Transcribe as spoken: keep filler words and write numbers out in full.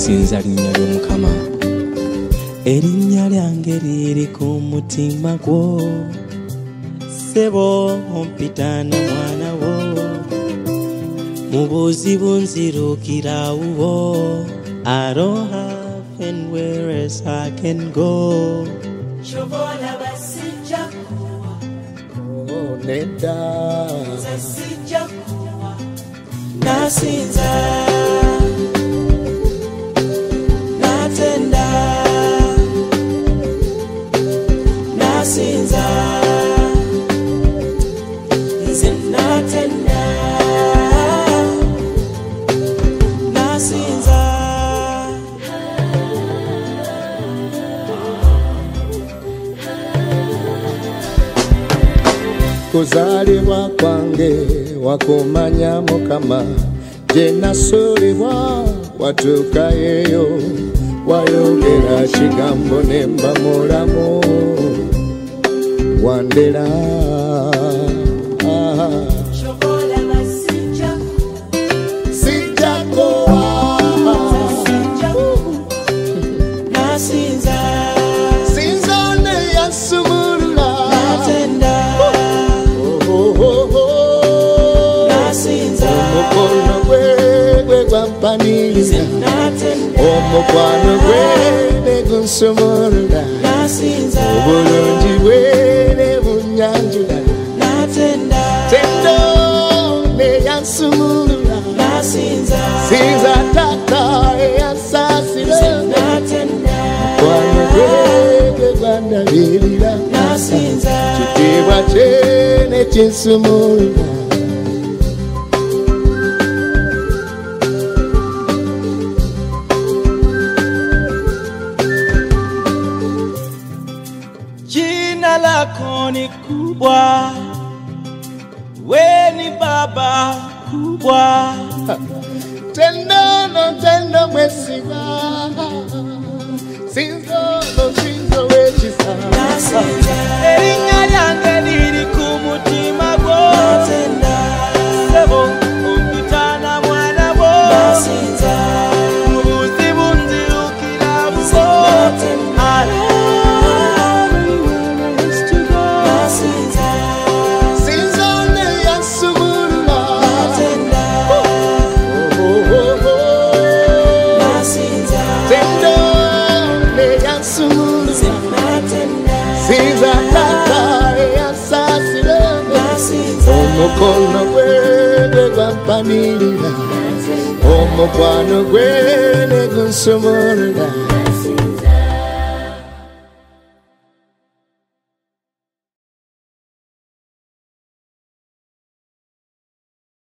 sinza linnya ly'Omukama erinnya lyange liri ku mutima gwo sebo ompitana mwana wo mu buzibu nzirukira wo I don't have anywhere else I can go chobola basijja kuwa oh neda basijja kuwa nasinza natenda nasinza nze natenda nasinza kuzalibwa kwange wakumanya Mukama je nasulibwa watuuka yeyo wayogera kigambo nemba mulamu wandera chobola basijja sijja kuwa nasinza sinza ne yasumulula natenda nasinza omukono gwe gwe gwampaniriza omukwano gwe ne gunsumulula nasinza obulungi bwe ne bunyanjula natenda tendo ne yansumulula nasinza sinza tata eyansasira natenda omukwano gwe gwe gwandabirira nasinza kitiibwa kye ne kinsumulula jina lako ni kubwa we ni baba kubwa tendo no tendo mwesiba sinzo no sinzo wechisa nasinza erinnya lyange liri ku mutima gwo natenda sebo ompitana mwana wo nasinza mu buzibu nzirukira buso nasinza sinzo ne yasumulula natenda nasinza tendo ne yasumulula natenda sinza tata eyasasira nasinza omukono gwe gwe gwampanirira omukwano gwe ne gunsumulula